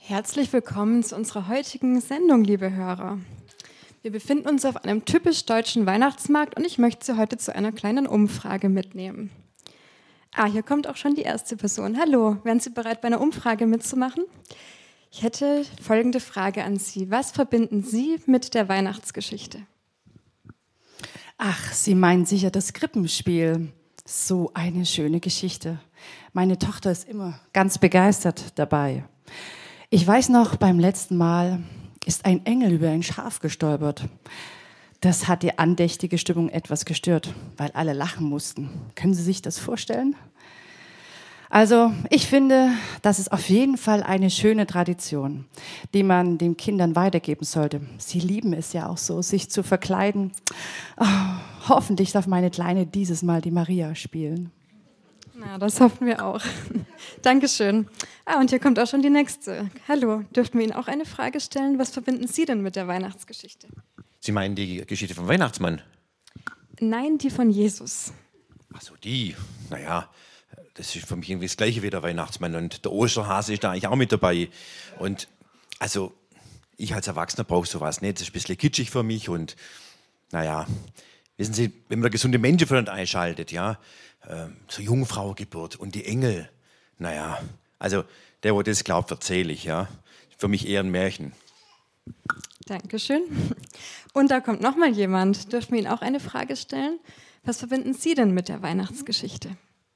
Herzlich willkommen zu unserer heutigen Sendung, liebe Hörer. Wir befinden uns auf einem typisch deutschen Weihnachtsmarkt und ich möchte Sie heute zu einer kleinen Umfrage mitnehmen. Hier kommt auch schon die erste Person. Hallo, wären Sie bereit, bei einer Umfrage mitzumachen? Ich hätte folgende Frage an Sie. Was verbinden Sie mit der Weihnachtsgeschichte? Ach, Sie meinen sicher das Krippenspiel. So eine schöne Geschichte. Meine Tochter ist immer ganz begeistert dabei. Ich weiß noch, beim letzten Mal ist ein Engel über ein Schaf gestolpert. Das hat die andächtige Stimmung etwas gestört, weil alle lachen mussten. Können Sie sich das vorstellen? Also, ich finde, das ist auf jeden Fall eine schöne Tradition, die man den Kindern weitergeben sollte. Sie lieben es ja auch so, sich zu verkleiden. Oh, hoffentlich darf meine Kleine dieses Mal die Maria spielen. Na, das hoffen wir auch. Dankeschön. Und hier kommt auch schon die nächste. Hallo, dürften wir Ihnen auch eine Frage stellen? Was verbinden Sie denn mit der Weihnachtsgeschichte? Sie meinen die Geschichte vom Weihnachtsmann? Nein, die von Jesus. Ach so, die. Naja, das ist für mich irgendwie das Gleiche wie der Weihnachtsmann. Und der Osterhase ist da eigentlich auch mit dabei. Und also, ich als Erwachsener brauche sowas nicht. Das ist ein bisschen kitschig für mich. Und naja, wissen Sie, wenn man da gesunde Menschen voneinander einschaltet, ja, zur Jungfraugeburt und die Engel, naja, also der, wo das glaubt, erzähle ich, ja. Für mich eher ein Märchen. Dankeschön. Und da kommt noch mal jemand. Dürfen wir Ihnen auch eine Frage stellen? Was verbinden Sie denn mit der Weihnachtsgeschichte?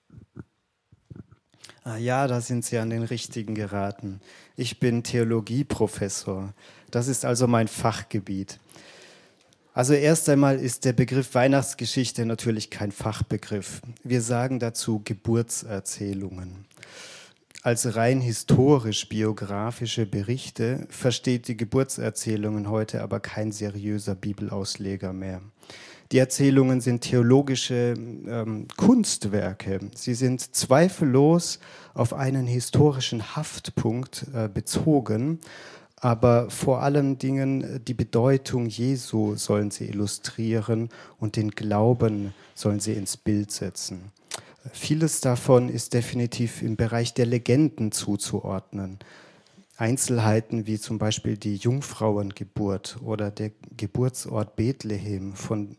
Ja, da sind Sie an den Richtigen geraten. Ich bin Theologieprofessor. Das ist also mein Fachgebiet. Also erst einmal ist der Begriff Weihnachtsgeschichte natürlich kein Fachbegriff. Wir sagen dazu Geburtserzählungen. Als rein historisch-biografische Berichte versteht die Geburtserzählungen heute aber kein seriöser Bibelausleger mehr. Die Erzählungen sind theologische Kunstwerke. Sie sind zweifellos auf einen historischen Haftpunkt bezogen, aber vor allen Dingen die Bedeutung Jesu sollen sie illustrieren und den Glauben sollen sie ins Bild setzen. Vieles davon ist definitiv im Bereich der Legenden zuzuordnen. Einzelheiten wie zum Beispiel die Jungfrauengeburt oder der Geburtsort Bethlehem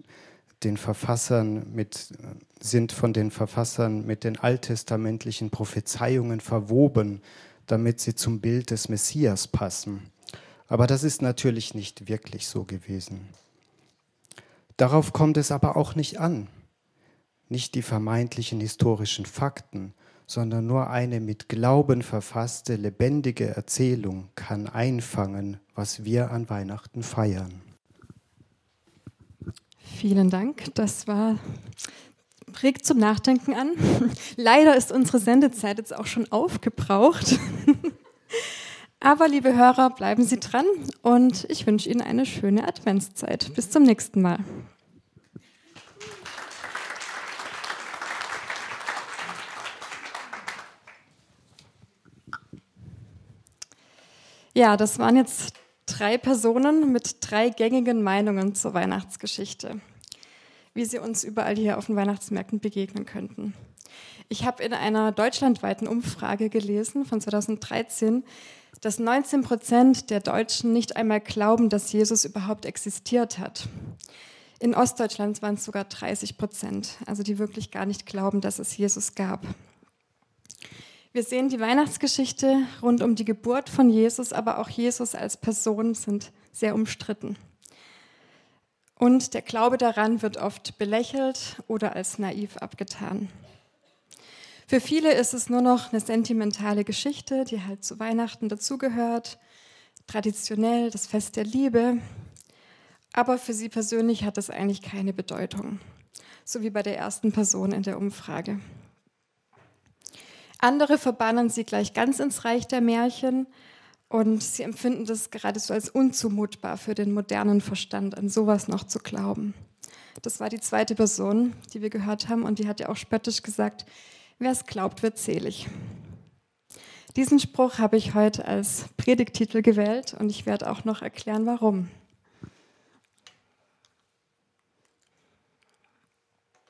sind von den Verfassern mit den alttestamentlichen Prophezeiungen verwoben, damit sie zum Bild des Messias passen. Aber das ist natürlich nicht wirklich so gewesen. Darauf kommt es aber auch nicht an. Nicht die vermeintlichen historischen Fakten, sondern nur eine mit Glauben verfasste, lebendige Erzählung kann einfangen, was wir an Weihnachten feiern. Vielen Dank. Das regt zum Nachdenken an. Leider ist unsere Sendezeit jetzt auch schon aufgebraucht. Aber liebe Hörer, bleiben Sie dran und ich wünsche Ihnen eine schöne Adventszeit. Bis zum nächsten Mal. Ja, das waren jetzt 3 Personen mit 3 gängigen Meinungen zur Weihnachtsgeschichte, wie sie uns überall hier auf den Weihnachtsmärkten begegnen könnten. Ich habe in einer deutschlandweiten Umfrage gelesen von 2013, dass 19% der Deutschen nicht einmal glauben, dass Jesus überhaupt existiert hat. In Ostdeutschland waren es sogar 30%, also die wirklich gar nicht glauben, dass es Jesus gab. Wir sehen, die Weihnachtsgeschichte rund um die Geburt von Jesus, aber auch Jesus als Person sind sehr umstritten. Und der Glaube daran wird oft belächelt oder als naiv abgetan. Für viele ist es nur noch eine sentimentale Geschichte, die halt zu Weihnachten dazugehört, traditionell das Fest der Liebe. Aber für sie persönlich hat es eigentlich keine Bedeutung, so wie bei der ersten Person in der Umfrage. Andere verbannen sie gleich ganz ins Reich der Märchen und sie empfinden das geradezu als unzumutbar für den modernen Verstand, an sowas noch zu glauben. Das war die zweite Person, die wir gehört haben, und die hat ja auch spöttisch gesagt, wer es glaubt, wird selig. Diesen Spruch habe ich heute als Predigttitel gewählt und ich werde auch noch erklären, warum.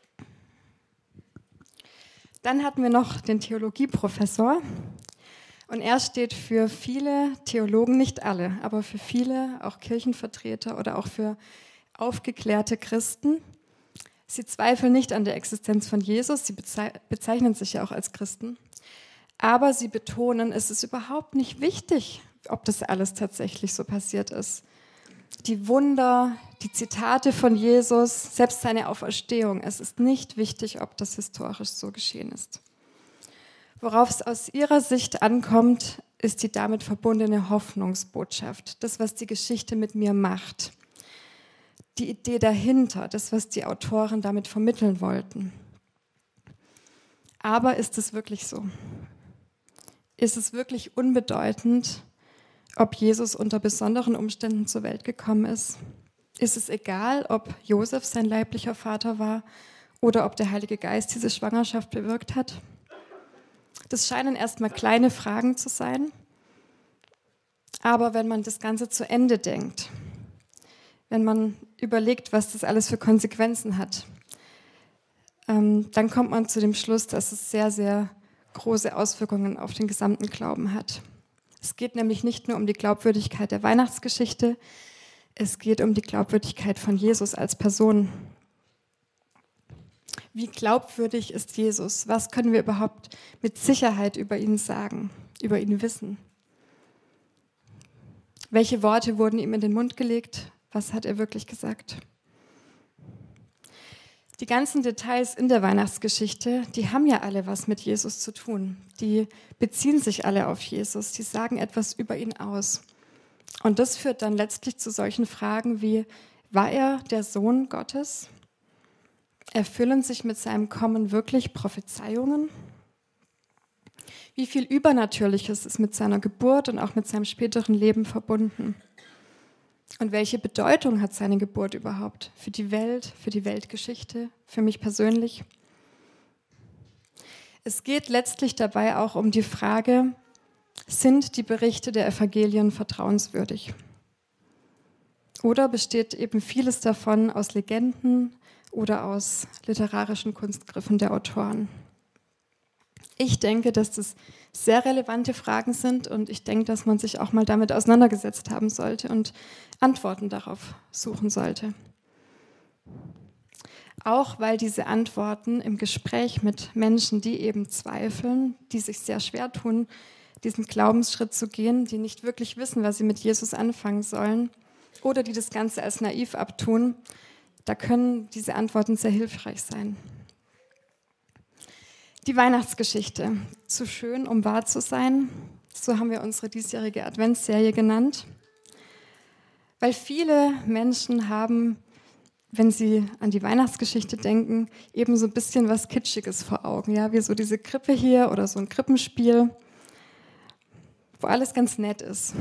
Dann hatten wir noch den Theologieprofessor Und er steht für viele Theologen, nicht alle, aber für viele, auch Kirchenvertreter oder auch für aufgeklärte Christen. Sie zweifeln nicht an der Existenz von Jesus, sie bezeichnen sich ja auch als Christen. Aber sie betonen, es ist überhaupt nicht wichtig, ob das alles tatsächlich so passiert ist. Die Wunder, die Zitate von Jesus, selbst seine Auferstehung, es ist nicht wichtig, ob das historisch so geschehen ist. Worauf es aus ihrer Sicht ankommt, ist die damit verbundene Hoffnungsbotschaft, das, was die Geschichte mit mir macht. Die Idee dahinter, das, was die Autoren damit vermitteln wollten. Aber ist es wirklich so? Ist es wirklich unbedeutend, ob Jesus unter besonderen Umständen zur Welt gekommen ist? Ist es egal, ob Josef sein leiblicher Vater war oder ob der Heilige Geist diese Schwangerschaft bewirkt hat? Das scheinen erstmal kleine Fragen zu sein, aber wenn man das Ganze zu Ende denkt, wenn man überlegt, was das alles für Konsequenzen hat, dann kommt man zu dem Schluss, dass es sehr, sehr große Auswirkungen auf den gesamten Glauben hat. Es geht nämlich nicht nur um die Glaubwürdigkeit der Weihnachtsgeschichte, es geht um die Glaubwürdigkeit von Jesus als Person. Wie glaubwürdig ist Jesus? Was können wir überhaupt mit Sicherheit über ihn sagen, über ihn wissen? Welche Worte wurden ihm in den Mund gelegt? Was hat er wirklich gesagt? Die ganzen Details in der Weihnachtsgeschichte, die haben ja alle was mit Jesus zu tun. Die beziehen sich alle auf Jesus, die sagen etwas über ihn aus. Und das führt dann letztlich zu solchen Fragen wie, war er der Sohn Gottes? Erfüllen sich mit seinem Kommen wirklich Prophezeiungen? Wie viel Übernatürliches ist mit seiner Geburt und auch mit seinem späteren Leben verbunden? Und welche Bedeutung hat seine Geburt überhaupt für die Welt, für die Weltgeschichte, für mich persönlich? Es geht letztlich dabei auch um die Frage, sind die Berichte der Evangelien vertrauenswürdig? Oder besteht eben vieles davon aus Legenden oder aus literarischen Kunstgriffen der Autoren? Ich denke, dass das sehr relevante Fragen sind und ich denke, dass man sich auch mal damit auseinandergesetzt haben sollte und Antworten darauf suchen sollte. Auch weil diese Antworten im Gespräch mit Menschen, die eben zweifeln, die sich sehr schwer tun, diesen Glaubensschritt zu gehen, die nicht wirklich wissen, was sie mit Jesus anfangen sollen oder die das Ganze als naiv abtun, da können diese Antworten sehr hilfreich sein. Die Weihnachtsgeschichte, zu schön, um wahr zu sein, so haben wir unsere diesjährige Adventsserie genannt, weil viele Menschen haben, wenn sie an die Weihnachtsgeschichte denken, eben so ein bisschen was Kitschiges vor Augen, ja, wie so diese Krippe hier oder so ein Krippenspiel, wo alles ganz nett ist.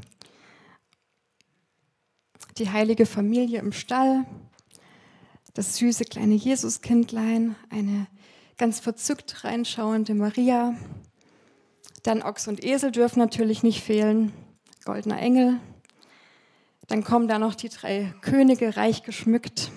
Die heilige Familie im Stall, das süße kleine Jesuskindlein, eine ganz verzückt reinschauende Maria. Dann Ochs und Esel dürfen natürlich nicht fehlen, goldener Engel. Dann kommen da noch die 3 Könige, reich geschmückt.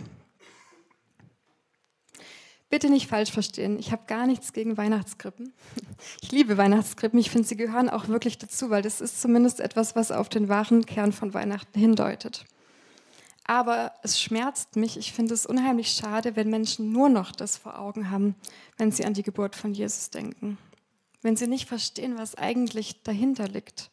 Bitte nicht falsch verstehen, ich habe gar nichts gegen Weihnachtskrippen. Ich liebe Weihnachtskrippen, ich finde, sie gehören auch wirklich dazu, weil das ist zumindest etwas, was auf den wahren Kern von Weihnachten hindeutet. Aber es schmerzt mich, ich finde es unheimlich schade, wenn Menschen nur noch das vor Augen haben, wenn sie an die Geburt von Jesus denken. Wenn sie nicht verstehen, was eigentlich dahinter liegt.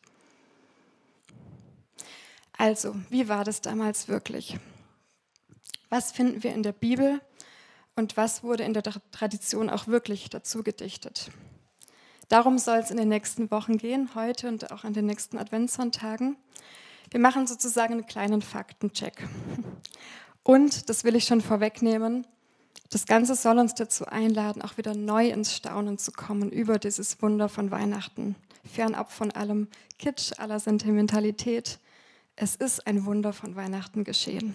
Also, wie war das damals wirklich? Was finden wir in der Bibel und was wurde in der Tradition auch wirklich dazu gedichtet? Darum soll es in den nächsten Wochen gehen, heute und auch an den nächsten Adventssonntagen. Wir machen sozusagen einen kleinen Faktencheck. Und, das will ich schon vorwegnehmen, das Ganze soll uns dazu einladen, auch wieder neu ins Staunen zu kommen über dieses Wunder von Weihnachten. Fernab von allem Kitsch, aller Sentimentalität. Es ist ein Wunder von Weihnachten geschehen.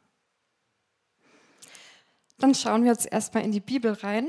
Dann schauen wir jetzt erstmal in die Bibel rein.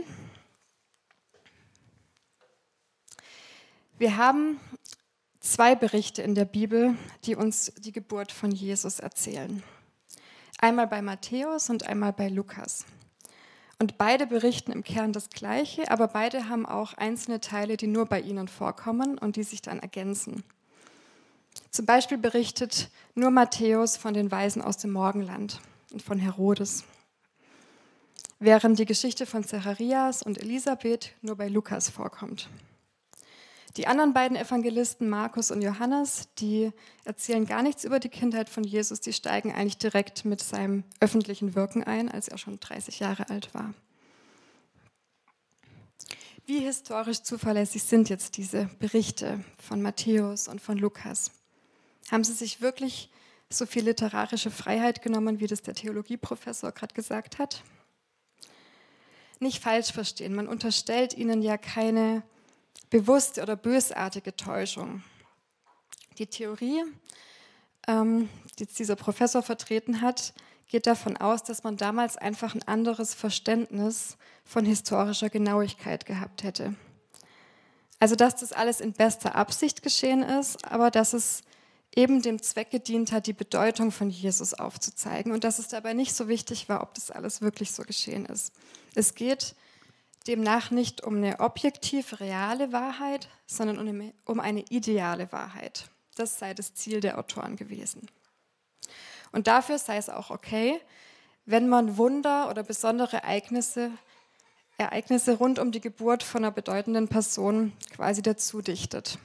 Wir haben 2 Berichte in der Bibel, die uns die Geburt von Jesus erzählen. Einmal bei Matthäus und einmal bei Lukas. Und beide berichten im Kern das Gleiche, aber beide haben auch einzelne Teile, die nur bei ihnen vorkommen und die sich dann ergänzen. Zum Beispiel berichtet nur Matthäus von den Weisen aus dem Morgenland und von Herodes, während die Geschichte von Zacharias und Elisabeth nur bei Lukas vorkommt. Die anderen beiden Evangelisten, Markus und Johannes, die erzählen gar nichts über die Kindheit von Jesus, die steigen eigentlich direkt mit seinem öffentlichen Wirken ein, als er schon 30 Jahre alt war. Wie historisch zuverlässig sind jetzt diese Berichte von Matthäus und von Lukas? Haben sie sich wirklich so viel literarische Freiheit genommen, wie das der Theologieprofessor gerade gesagt hat? Nicht falsch verstehen, man unterstellt ihnen ja keine bewusste oder bösartige Täuschung. Die Theorie, die dieser Professor vertreten hat, geht davon aus, dass man damals einfach ein anderes Verständnis von historischer Genauigkeit gehabt hätte. Also dass das alles in bester Absicht geschehen ist, aber dass es eben dem Zweck gedient hat, die Bedeutung von Jesus aufzuzeigen und dass es dabei nicht so wichtig war, ob das alles wirklich so geschehen ist. Es geht demnach nicht um eine objektiv reale Wahrheit, sondern um eine ideale Wahrheit. Das sei das Ziel der Autoren gewesen. Und dafür sei es auch okay, wenn man Wunder oder besondere Ereignisse rund um die Geburt von einer bedeutenden Person quasi dazu dichtet.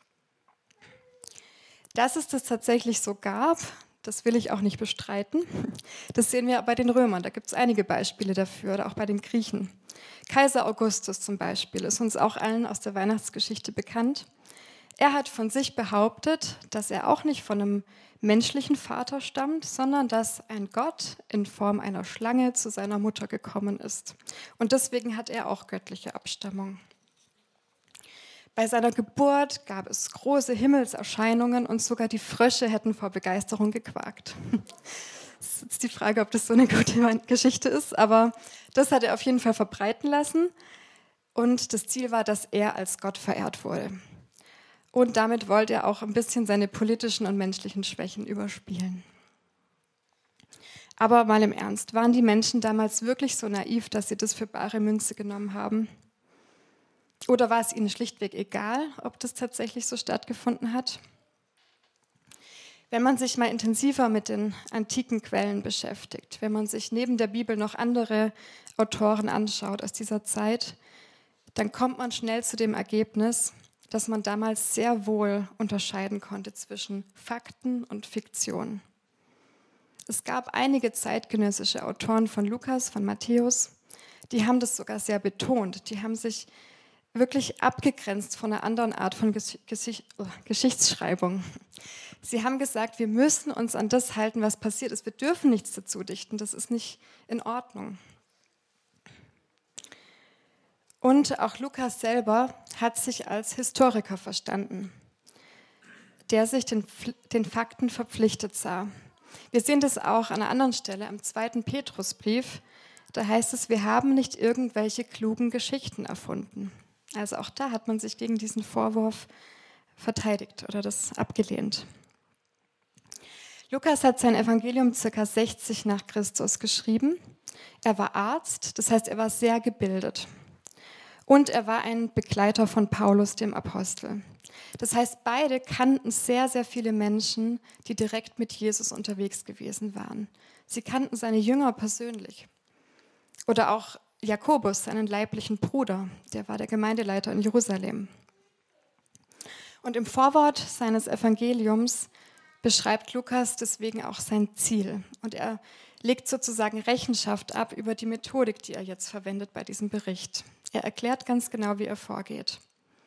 Dass es das tatsächlich so gab, das will ich auch nicht bestreiten. Das sehen wir bei den Römern, da gibt es einige Beispiele dafür, oder auch bei den Griechen. Kaiser Augustus zum Beispiel ist uns auch allen aus der Weihnachtsgeschichte bekannt. Er hat von sich behauptet, dass er auch nicht von einem menschlichen Vater stammt, sondern dass ein Gott in Form einer Schlange zu seiner Mutter gekommen ist. Und deswegen hat er auch göttliche Abstammung. Bei seiner Geburt gab es große Himmelserscheinungen und sogar die Frösche hätten vor Begeisterung gequakt. Das ist jetzt die Frage, ob das so eine gute Geschichte ist, aber das hat er auf jeden Fall verbreiten lassen und das Ziel war, dass er als Gott verehrt wurde. Und damit wollte er auch ein bisschen seine politischen und menschlichen Schwächen überspielen. Aber mal im Ernst, waren die Menschen damals wirklich so naiv, dass sie das für bare Münze genommen haben? Oder war es ihnen schlichtweg egal, ob das tatsächlich so stattgefunden hat? Wenn man sich mal intensiver mit den antiken Quellen beschäftigt, wenn man sich neben der Bibel noch andere Autoren anschaut aus dieser Zeit, dann kommt man schnell zu dem Ergebnis, dass man damals sehr wohl unterscheiden konnte zwischen Fakten und Fiktion. Es gab einige zeitgenössische Autoren von Lukas, von Matthäus, die haben das sogar sehr betont. Die haben sich wirklich abgegrenzt von einer anderen Art von Geschichtsschreibung. Sie haben gesagt, wir müssen uns an das halten, was passiert ist. Wir dürfen nichts dazu dichten, das ist nicht in Ordnung. Und auch Lukas selber hat sich als Historiker verstanden, der sich den Fakten verpflichtet sah. Wir sehen das auch an einer anderen Stelle, am 2. Petrusbrief. Da heißt es, wir haben nicht irgendwelche klugen Geschichten erfunden. Also auch da hat man sich gegen diesen Vorwurf verteidigt oder das abgelehnt. Lukas hat sein Evangelium ca. 60 nach Christus geschrieben. Er war Arzt, das heißt, er war sehr gebildet. Und er war ein Begleiter von Paulus, dem Apostel. Das heißt, beide kannten sehr, sehr viele Menschen, die direkt mit Jesus unterwegs gewesen waren. Sie kannten seine Jünger persönlich. Oder auch Jakobus, seinen leiblichen Bruder, der war der Gemeindeleiter in Jerusalem. Und im Vorwort seines Evangeliums beschreibt Lukas deswegen auch sein Ziel. Und er legt sozusagen Rechenschaft ab über die Methodik, die er jetzt verwendet bei diesem Bericht. Er erklärt ganz genau, wie er vorgeht.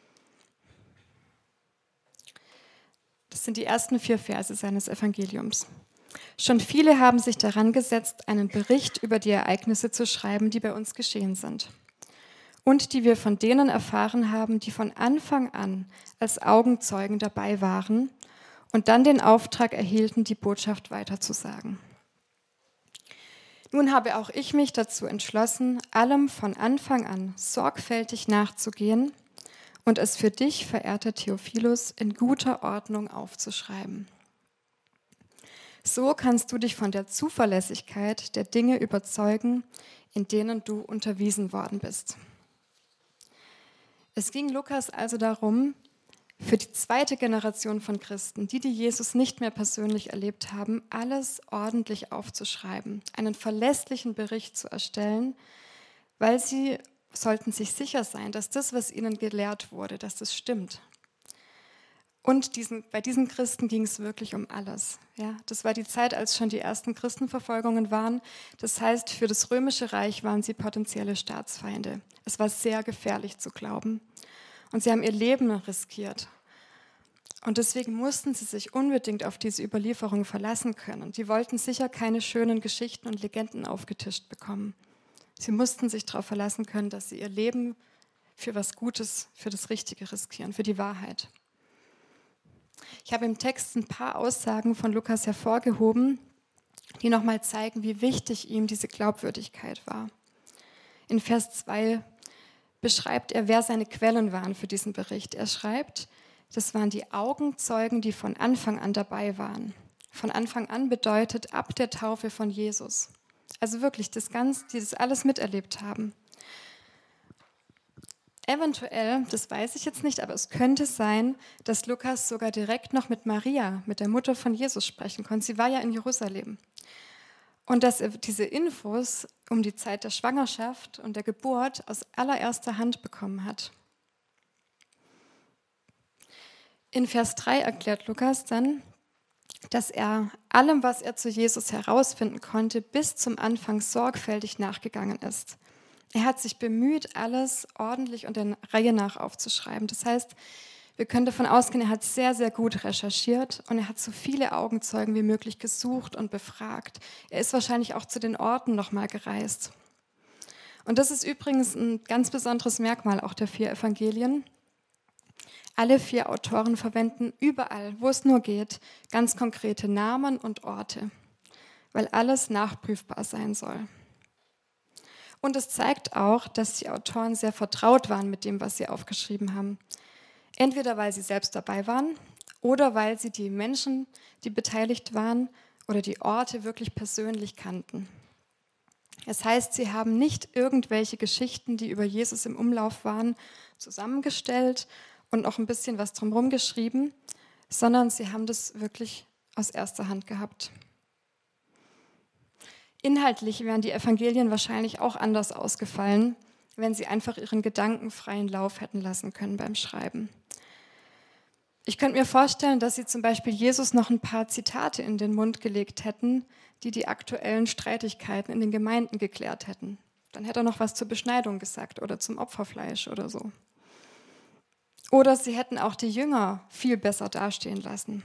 Das sind die ersten 4 Verse seines Evangeliums. Schon viele haben sich daran gesetzt, einen Bericht über die Ereignisse zu schreiben, die bei uns geschehen sind. Und die wir von denen erfahren haben, die von Anfang an als Augenzeugen dabei waren und dann den Auftrag erhielten, die Botschaft weiterzusagen. Nun habe auch ich mich dazu entschlossen, allem von Anfang an sorgfältig nachzugehen und es für dich, verehrter Theophilus, in guter Ordnung aufzuschreiben. So kannst du dich von der Zuverlässigkeit der Dinge überzeugen, in denen du unterwiesen worden bist. Es ging Lukas also darum, für die zweite Generation von Christen, die Jesus nicht mehr persönlich erlebt haben, alles ordentlich aufzuschreiben, einen verlässlichen Bericht zu erstellen, weil sie sollten sich sicher sein, dass das, was ihnen gelehrt wurde, dass das stimmt. Und bei diesen Christen ging es wirklich um alles. Ja, das war die Zeit, als schon die ersten Christenverfolgungen waren. Das heißt, für das Römische Reich waren sie potenzielle Staatsfeinde. Es war sehr gefährlich zu glauben. Und sie haben ihr Leben riskiert. Und deswegen mussten sie sich unbedingt auf diese Überlieferung verlassen können. Die wollten sicher keine schönen Geschichten und Legenden aufgetischt bekommen. Sie mussten sich darauf verlassen können, dass sie ihr Leben für was Gutes, für das Richtige riskieren, für die Wahrheit. Ich habe im Text ein paar Aussagen von Lukas hervorgehoben, die nochmal zeigen, wie wichtig ihm diese Glaubwürdigkeit war. In Vers 2 beschreibt er, wer seine Quellen waren für diesen Bericht. Er schreibt, das waren die Augenzeugen, die von Anfang an dabei waren. Von Anfang an bedeutet ab der Taufe von Jesus. Also wirklich die das alles miterlebt haben. Eventuell, das weiß ich jetzt nicht, aber es könnte sein, dass Lukas sogar direkt noch mit Maria, mit der Mutter von Jesus, sprechen konnte. Sie war ja in Jerusalem. Und dass er diese Infos um die Zeit der Schwangerschaft und der Geburt aus allererster Hand bekommen hat. In Vers 3 erklärt Lukas dann, dass er allem, was er zu Jesus herausfinden konnte, bis zum Anfang sorgfältig nachgegangen ist. Er hat sich bemüht, alles ordentlich und der Reihe nach aufzuschreiben. Das heißt, wir können davon ausgehen, er hat sehr, sehr gut recherchiert und er hat so viele Augenzeugen wie möglich gesucht und befragt. Er ist wahrscheinlich auch zu den Orten nochmal gereist. Und das ist übrigens ein ganz besonderes Merkmal auch der 4 Evangelien. Alle 4 Autoren verwenden überall, wo es nur geht, ganz konkrete Namen und Orte, weil alles nachprüfbar sein soll. Und es zeigt auch, dass die Autoren sehr vertraut waren mit dem, was sie aufgeschrieben haben. Entweder weil sie selbst dabei waren oder weil sie die Menschen, die beteiligt waren, oder die Orte wirklich persönlich kannten. Das heißt, sie haben nicht irgendwelche Geschichten, die über Jesus im Umlauf waren, zusammengestellt und noch ein bisschen was drumherum geschrieben, sondern sie haben das wirklich aus erster Hand gehabt. Inhaltlich wären die Evangelien wahrscheinlich auch anders ausgefallen, wenn sie einfach ihren Gedanken freien Lauf hätten lassen können beim Schreiben. Ich könnte mir vorstellen, dass sie zum Beispiel Jesus noch ein paar Zitate in den Mund gelegt hätten, die die aktuellen Streitigkeiten in den Gemeinden geklärt hätten. Dann hätte er noch was zur Beschneidung gesagt oder zum Opferfleisch oder so. Oder sie hätten auch die Jünger viel besser dastehen lassen.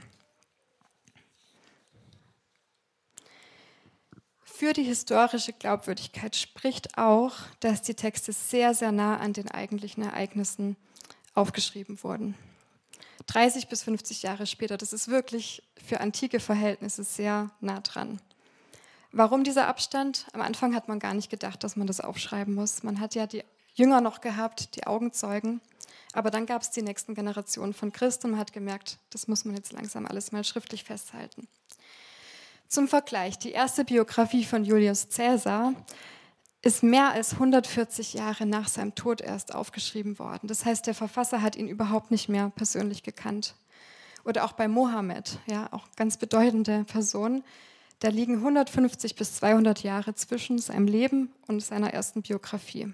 Für die historische Glaubwürdigkeit spricht auch, dass die Texte sehr, sehr nah an den eigentlichen Ereignissen aufgeschrieben wurden. 30 bis 50 Jahre später, das ist wirklich für antike Verhältnisse sehr nah dran. Warum dieser Abstand? Am Anfang hat man gar nicht gedacht, dass man das aufschreiben muss. Man hat ja die Jünger noch gehabt, die Augenzeugen, aber dann gab es die nächsten Generationen von Christen und man hat gemerkt, das muss man jetzt langsam alles mal schriftlich festhalten. Zum Vergleich, die erste Biografie von Julius Caesar ist mehr als 140 Jahre nach seinem Tod erst aufgeschrieben worden. Das heißt, der Verfasser hat ihn überhaupt nicht mehr persönlich gekannt. Oder auch bei Mohammed, ja, auch ganz bedeutende Person, da liegen 150 bis 200 Jahre zwischen seinem Leben und seiner ersten Biografie.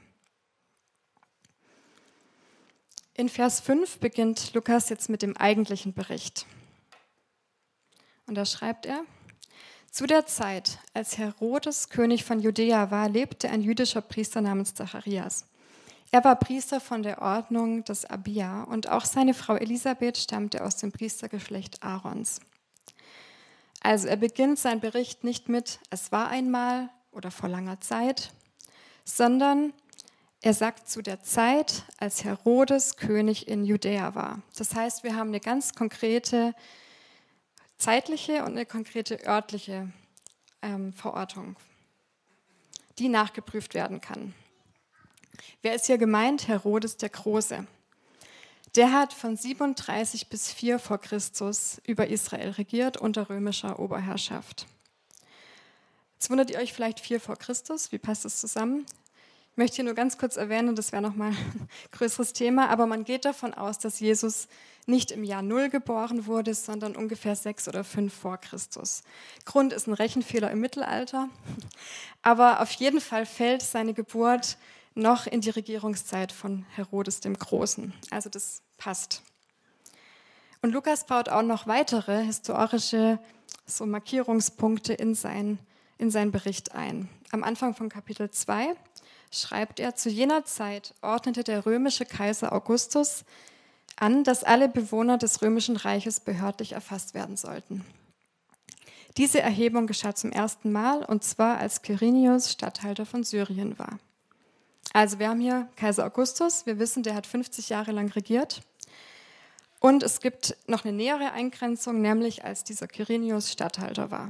In Vers 5 beginnt Lukas jetzt mit dem eigentlichen Bericht. Und da schreibt er: Zu der Zeit, als Herodes König von Judäa war, lebte ein jüdischer Priester namens Zacharias. Er war Priester von der Ordnung des Abia und auch seine Frau Elisabeth stammte aus dem Priestergeschlecht Aarons. Also er beginnt seinen Bericht nicht mit "Es war einmal" oder "vor langer Zeit", sondern er sagt zu der Zeit, als Herodes König in Judäa war. Das heißt, wir haben eine ganz konkrete zeitliche und eine konkrete örtliche Verortung, die nachgeprüft werden kann. Wer ist hier gemeint? Herodes der Große. Der hat von 37 bis 4 vor Christus über Israel regiert unter römischer Oberherrschaft. Jetzt wundert ihr euch vielleicht 4 vor Christus, wie passt das zusammen? Ich möchte hier nur ganz kurz erwähnen, das wäre nochmal ein größeres Thema, aber man geht davon aus, dass Jesus nicht im Jahr 0 geboren wurde, sondern ungefähr 6 oder 5 vor Christus. Grund ist ein Rechenfehler im Mittelalter, aber auf jeden Fall fällt seine Geburt noch in die Regierungszeit von Herodes dem Großen. Also das passt. Und Lukas baut auch noch weitere historische Markierungspunkte in seinen Bericht ein. Am Anfang von Kapitel 2 schreibt er, zu jener Zeit ordnete der römische Kaiser Augustus an, dass alle Bewohner des römischen Reiches behördlich erfasst werden sollten. Diese Erhebung geschah zum ersten Mal, und zwar als Quirinius Statthalter von Syrien war. Also wir haben hier Kaiser Augustus, wir wissen, der hat 50 Jahre lang regiert. Und es gibt noch eine nähere Eingrenzung, nämlich als dieser Quirinius Statthalter war.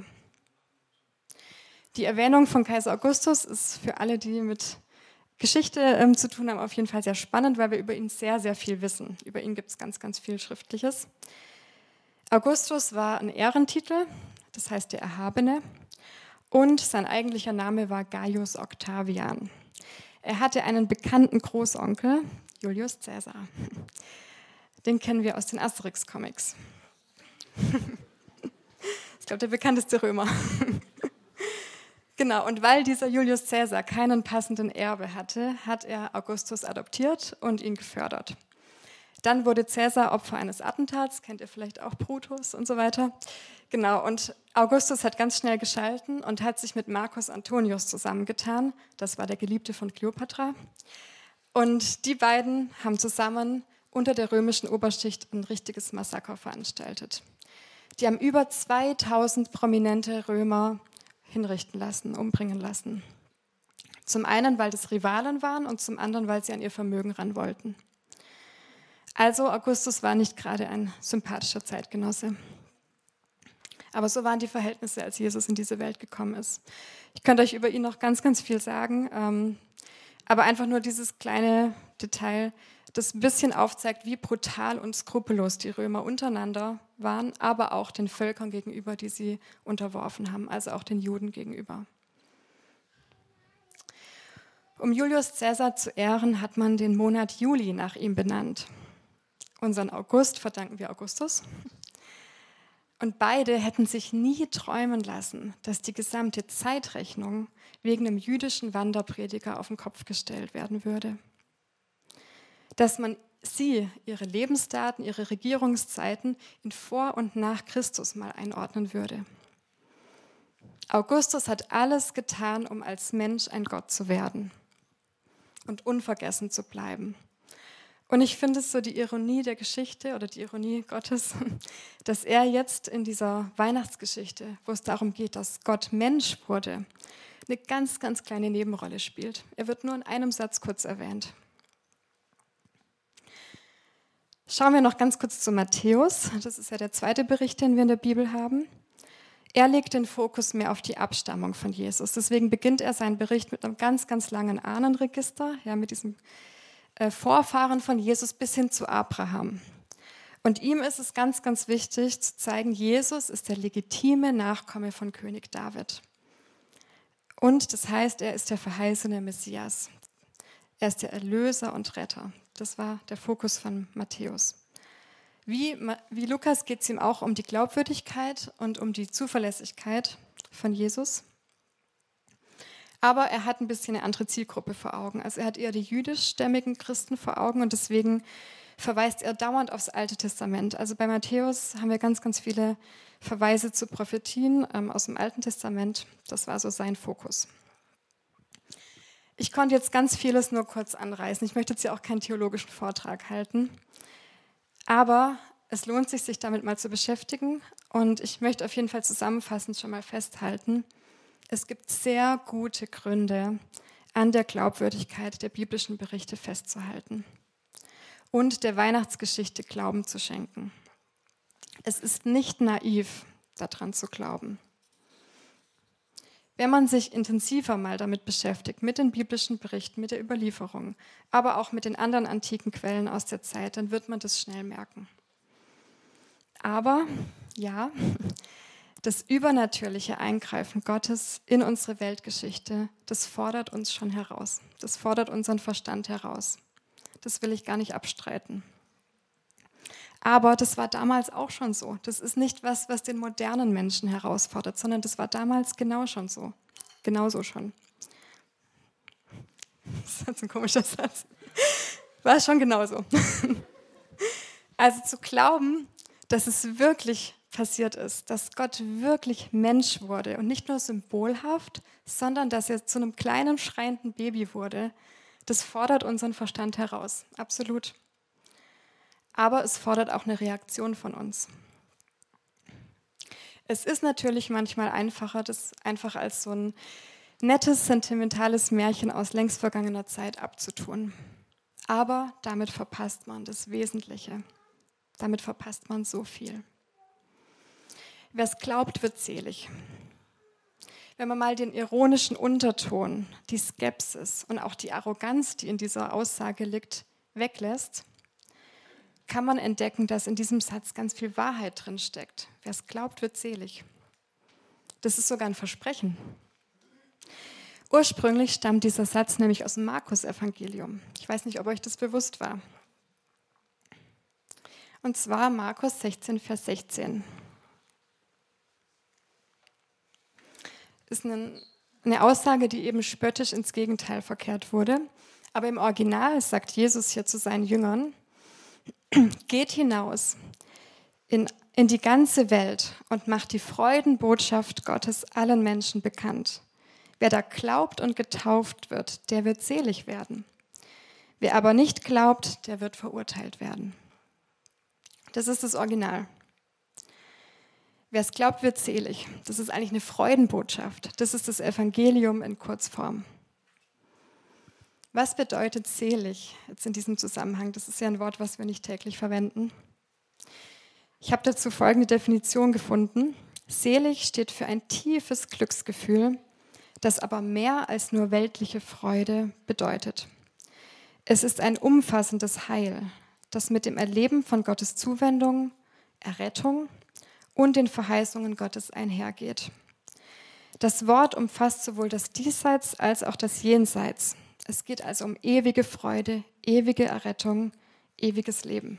Die Erwähnung von Kaiser Augustus ist für alle, die mit Geschichte zu tun haben, auf jeden Fall sehr spannend, weil wir über ihn sehr, sehr viel wissen. Über ihn gibt es ganz, ganz viel Schriftliches. Augustus war ein Ehrentitel, das heißt der Erhabene, und sein eigentlicher Name war Gaius Octavian. Er hatte einen bekannten Großonkel, Julius Caesar. Den kennen wir aus den Asterix-Comics. Ich glaube, der bekannteste Römer. Genau, und weil dieser Julius Caesar keinen passenden Erbe hatte, hat er Augustus adoptiert und ihn gefördert. Dann wurde Caesar Opfer eines Attentats, kennt ihr vielleicht auch Brutus und so weiter. Genau, und Augustus hat ganz schnell geschalten und hat sich mit Marcus Antonius zusammengetan. Das war der Geliebte von Kleopatra. Und die beiden haben zusammen unter der römischen Oberschicht ein richtiges Massaker veranstaltet. Die haben über 2000 prominente Römer hinrichten lassen, umbringen lassen. Zum einen, weil das Rivalen waren und zum anderen, weil sie an ihr Vermögen ran wollten. Also Augustus war nicht gerade ein sympathischer Zeitgenosse. Aber so waren die Verhältnisse, als Jesus in diese Welt gekommen ist. Ich könnte euch über ihn noch ganz, ganz viel sagen, aber einfach nur dieses kleine Detail, das ein bisschen aufzeigt, wie brutal und skrupellos die Römer untereinander waren, aber auch den Völkern gegenüber, die sie unterworfen haben, also auch den Juden gegenüber. Um Julius Caesar zu ehren, hat man den Monat Juli nach ihm benannt. Unseren August verdanken wir Augustus. Und beide hätten sich nie träumen lassen, dass die gesamte Zeitrechnung wegen einem jüdischen Wanderprediger auf den Kopf gestellt werden würde. Dass man sie, ihre Lebensdaten, ihre Regierungszeiten in vor und nach Christus mal einordnen würde. Augustus hat alles getan, um als Mensch ein Gott zu werden und unvergessen zu bleiben. Und ich finde es so die Ironie der Geschichte oder die Ironie Gottes, dass er jetzt in dieser Weihnachtsgeschichte, wo es darum geht, dass Gott Mensch wurde, eine ganz, ganz kleine Nebenrolle spielt. Er wird nur in einem Satz kurz erwähnt. Schauen wir noch ganz kurz zu Matthäus. Das ist ja der zweite Bericht, den wir in der Bibel haben. Er legt den Fokus mehr auf die Abstammung von Jesus. Deswegen beginnt er seinen Bericht mit einem ganz, ganz langen Ahnenregister, ja, mit diesem Vorfahren von Jesus bis hin zu Abraham. Und ihm ist es ganz, ganz wichtig zu zeigen, Jesus ist der legitime Nachkomme von König David. Und das heißt, er ist der verheißene Messias. Er ist der Erlöser und Retter. Das war der Fokus von Matthäus. Wie Lukas geht es ihm auch um die Glaubwürdigkeit und um die Zuverlässigkeit von Jesus. Aber er hat ein bisschen eine andere Zielgruppe vor Augen. Also er hat eher die jüdischstämmigen Christen vor Augen und deswegen verweist er dauernd aufs Alte Testament. Also bei Matthäus haben wir ganz, ganz viele Verweise zu Prophetien aus dem Alten Testament. Das war so sein Fokus. Ich konnte jetzt ganz vieles nur kurz anreißen. Ich möchte jetzt hier auch keinen theologischen Vortrag halten. Aber es lohnt sich, sich damit mal zu beschäftigen. Und ich möchte auf jeden Fall zusammenfassend schon mal festhalten, es gibt sehr gute Gründe, an der Glaubwürdigkeit der biblischen Berichte festzuhalten und der Weihnachtsgeschichte Glauben zu schenken. Es ist nicht naiv, daran zu glauben. Wenn man sich intensiver mal damit beschäftigt, mit den biblischen Berichten, mit der Überlieferung, aber auch mit den anderen antiken Quellen aus der Zeit, dann wird man das schnell merken. Aber ja, das übernatürliche Eingreifen Gottes in unsere Weltgeschichte, das fordert uns schon heraus. Das fordert unseren Verstand heraus. Das will ich gar nicht abstreiten. Aber das war damals auch schon so. Das ist nicht was, was den modernen Menschen herausfordert, sondern das war damals genauso schon. Genauso schon. Das ist jetzt ein komischer Satz. War schon genauso. Also zu glauben, dass es wirklich passiert ist, dass Gott wirklich Mensch wurde und nicht nur symbolhaft, sondern dass er zu einem kleinen, schreienden Baby wurde, das fordert unseren Verstand heraus. Absolut. Aber es fordert auch eine Reaktion von uns. Es ist natürlich manchmal einfacher, das einfach als so ein nettes, sentimentales Märchen aus längst vergangener Zeit abzutun. Aber damit verpasst man das Wesentliche. Damit verpasst man so viel. Wer es glaubt, wird selig. Wenn man mal den ironischen Unterton, die Skepsis und auch die Arroganz, die in dieser Aussage liegt, weglässt, kann man entdecken, dass in diesem Satz ganz viel Wahrheit drin steckt. Wer es glaubt, wird selig. Das ist sogar ein Versprechen. Ursprünglich stammt dieser Satz nämlich aus dem Markus-Evangelium. Ich weiß nicht, ob euch das bewusst war. Und zwar Markus 16, Vers 16. Das ist eine Aussage, die eben spöttisch ins Gegenteil verkehrt wurde. Aber im Original sagt Jesus hier zu seinen Jüngern: Geht hinaus in die ganze Welt und macht die Freudenbotschaft Gottes allen Menschen bekannt. Wer da glaubt und getauft wird, der wird selig werden. Wer aber nicht glaubt, der wird verurteilt werden. Das ist das Original. Wer es glaubt, wird selig. Das ist eigentlich eine Freudenbotschaft. Das ist das Evangelium in Kurzform. Was bedeutet selig jetzt in diesem Zusammenhang? Das ist ja ein Wort, was wir nicht täglich verwenden. Ich habe dazu folgende Definition gefunden. Selig steht für ein tiefes Glücksgefühl, das aber mehr als nur weltliche Freude bedeutet. Es ist ein umfassendes Heil, das mit dem Erleben von Gottes Zuwendung, Errettung und den Verheißungen Gottes einhergeht. Das Wort umfasst sowohl das Diesseits als auch das Jenseits. Es geht also um ewige Freude, ewige Errettung, ewiges Leben.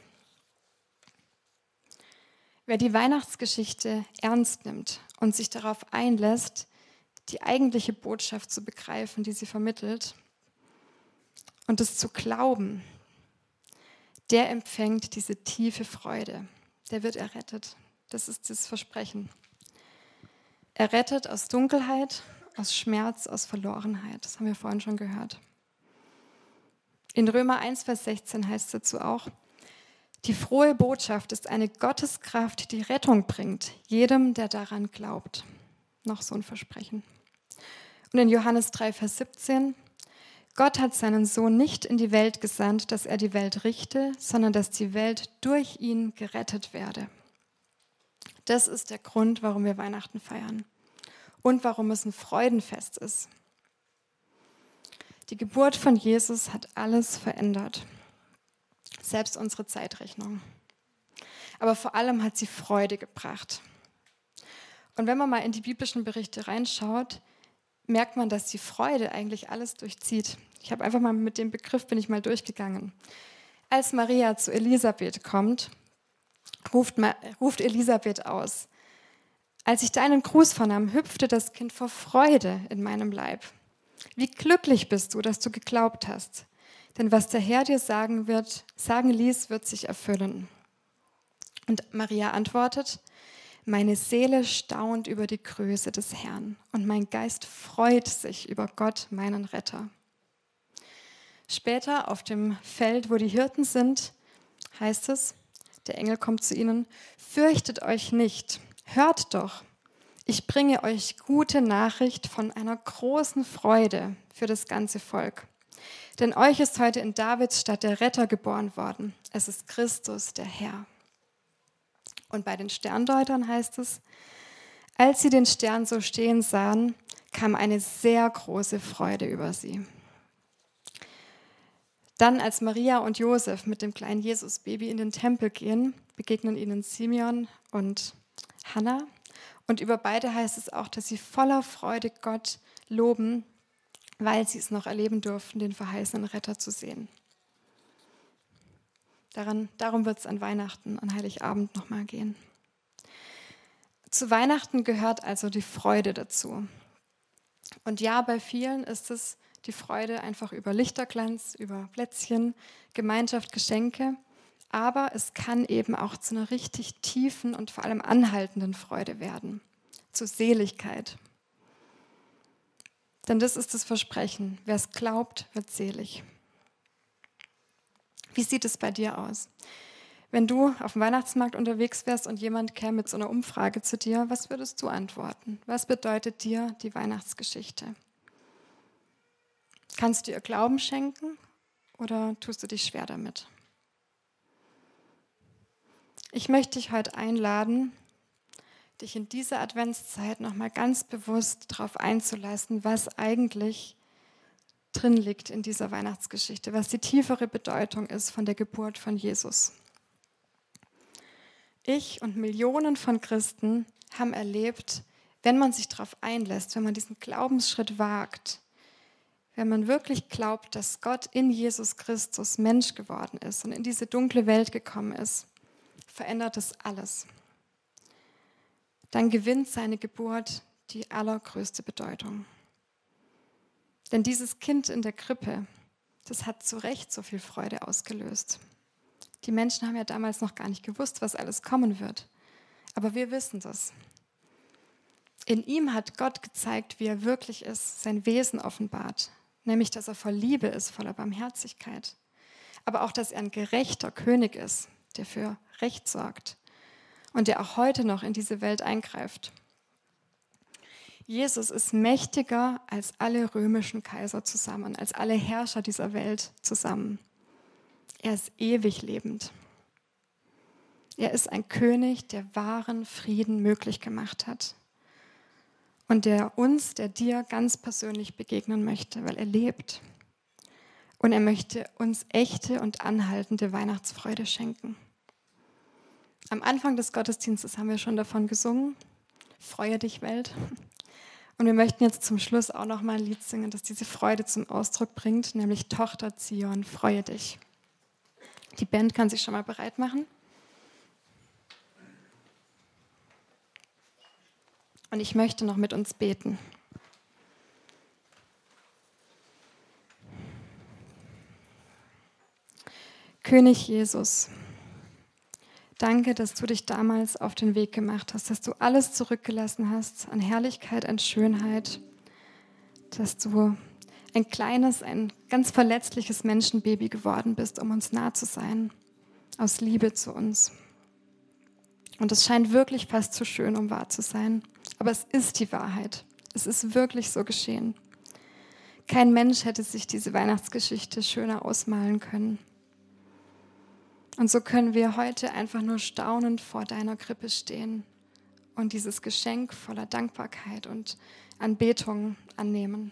Wer die Weihnachtsgeschichte ernst nimmt und sich darauf einlässt, die eigentliche Botschaft zu begreifen, die sie vermittelt, und es zu glauben, der empfängt diese tiefe Freude. Der wird errettet. Das ist das Versprechen. Errettet aus Dunkelheit, aus Schmerz, aus Verlorenheit. Das haben wir vorhin schon gehört. In Römer 1, Vers 16 heißt es dazu auch: Die frohe Botschaft ist eine Gotteskraft, die Rettung bringt, jedem, der daran glaubt. Noch so ein Versprechen. Und in Johannes 3, Vers 17: Gott hat seinen Sohn nicht in die Welt gesandt, dass er die Welt richte, sondern dass die Welt durch ihn gerettet werde. Das ist der Grund, warum wir Weihnachten feiern und warum es ein Freudenfest ist. Die Geburt von Jesus hat alles verändert, selbst unsere Zeitrechnung. Aber vor allem hat sie Freude gebracht. Und wenn man mal in die biblischen Berichte reinschaut, merkt man, dass die Freude eigentlich alles durchzieht. Ich habe einfach mal mit dem Begriff, bin ich mal durchgegangen. Als Maria zu Elisabeth kommt, ruft Elisabeth aus: Als ich deinen Gruß vernahm, hüpfte das Kind vor Freude in meinem Leib. Wie glücklich bist du, dass du geglaubt hast. Denn was der Herr dir sagen ließ, wird sich erfüllen. Und Maria antwortet: Meine Seele staunt über die Größe des Herrn und mein Geist freut sich über Gott, meinen Retter. Später auf dem Feld, wo die Hirten sind, heißt es, der Engel kommt zu ihnen: Fürchtet euch nicht, hört doch. Ich bringe euch gute Nachricht von einer großen Freude für das ganze Volk. Denn euch ist heute in Davids Stadt der Retter geboren worden. Es ist Christus, der Herr. Und bei den Sterndeutern heißt es: Als sie den Stern so stehen sahen, kam eine sehr große Freude über sie. Dann, als Maria und Josef mit dem kleinen Jesusbaby in den Tempel gehen, begegnen ihnen Simeon und Hannah. Und über beide heißt es auch, dass sie voller Freude Gott loben, weil sie es noch erleben durften, den verheißenen Retter zu sehen. Darum wird es an Weihnachten, an Heiligabend nochmal gehen. Zu Weihnachten gehört also die Freude dazu. Und ja, bei vielen ist es die Freude einfach über Lichterglanz, über Plätzchen, Gemeinschaft, Geschenke. Aber es kann eben auch zu einer richtig tiefen und vor allem anhaltenden Freude werden, zu Seligkeit. Denn das ist das Versprechen. Wer es glaubt, wird selig. Wie sieht es bei dir aus? Wenn du auf dem Weihnachtsmarkt unterwegs wärst und jemand käme mit so einer Umfrage zu dir, was würdest du antworten? Was bedeutet dir die Weihnachtsgeschichte? Kannst du ihr Glauben schenken oder tust du dich schwer damit? Ich möchte dich heute einladen, dich in dieser Adventszeit nochmal ganz bewusst darauf einzulassen, was eigentlich drin liegt in dieser Weihnachtsgeschichte, was die tiefere Bedeutung ist von der Geburt von Jesus. Ich und Millionen von Christen haben erlebt, wenn man sich darauf einlässt, wenn man diesen Glaubensschritt wagt, wenn man wirklich glaubt, dass Gott in Jesus Christus Mensch geworden ist und in diese dunkle Welt gekommen ist, verändert es alles. Dann gewinnt seine Geburt die allergrößte Bedeutung. Denn dieses Kind in der Krippe, das hat zu Recht so viel Freude ausgelöst. Die Menschen haben ja damals noch gar nicht gewusst, was alles kommen wird. Aber wir wissen das. In ihm hat Gott gezeigt, wie er wirklich ist, sein Wesen offenbart. Nämlich, dass er voll Liebe ist, voller Barmherzigkeit. Aber auch, dass er ein gerechter König ist, der für Recht sorgt und der auch heute noch in diese Welt eingreift. Jesus ist mächtiger als alle römischen Kaiser zusammen, als alle Herrscher dieser Welt zusammen. Er ist ewig lebend. Er ist ein König, der wahren Frieden möglich gemacht hat. Und der dir ganz persönlich begegnen möchte, weil er lebt. Und er möchte uns echte und anhaltende Weihnachtsfreude schenken. Am Anfang des Gottesdienstes haben wir schon davon gesungen, Freue dich, Welt. Und wir möchten jetzt zum Schluss auch noch mal ein Lied singen, das diese Freude zum Ausdruck bringt, nämlich Tochter Zion, freue dich. Die Band kann sich schon mal bereit machen. Und ich möchte noch mit uns beten. König Jesus, danke, dass du dich damals auf den Weg gemacht hast, dass du alles zurückgelassen hast an Herrlichkeit, an Schönheit, dass du ein kleines, ein ganz verletzliches Menschenbaby geworden bist, um uns nah zu sein, aus Liebe zu uns. Und es scheint wirklich fast zu schön, um wahr zu sein. Aber es ist die Wahrheit. Es ist wirklich so geschehen. Kein Mensch hätte sich diese Weihnachtsgeschichte schöner ausmalen können. Und so können wir heute einfach nur staunend vor deiner Krippe stehen und dieses Geschenk voller Dankbarkeit und Anbetung annehmen.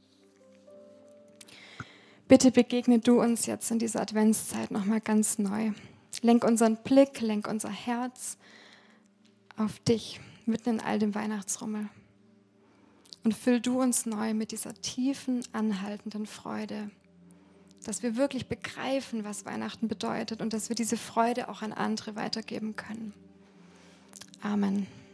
Bitte begegne du uns jetzt in dieser Adventszeit nochmal ganz neu. Lenk unseren Blick, lenk unser Herz auf dich, mitten in all dem Weihnachtsrummel. Und füll du uns neu mit dieser tiefen, anhaltenden Freude, dass wir wirklich begreifen, was Weihnachten bedeutet und dass wir diese Freude auch an andere weitergeben können. Amen.